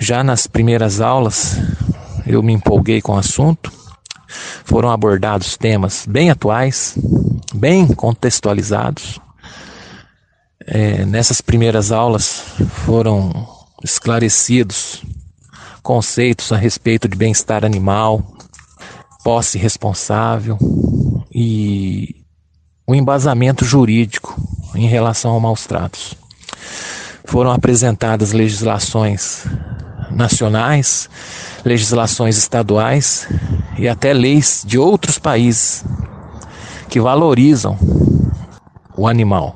Já nas primeiras aulas, eu me empolguei com o assunto. Foram abordados temas bem atuais, bem contextualizados. Nessas primeiras aulas foram esclarecidos conceitos a respeito de bem-estar animal, posse responsável e o embasamento jurídico em relação ao maus tratos. Foram apresentadas legislações nacionais, legislações estaduais e até leis de outros países que valorizam o animal.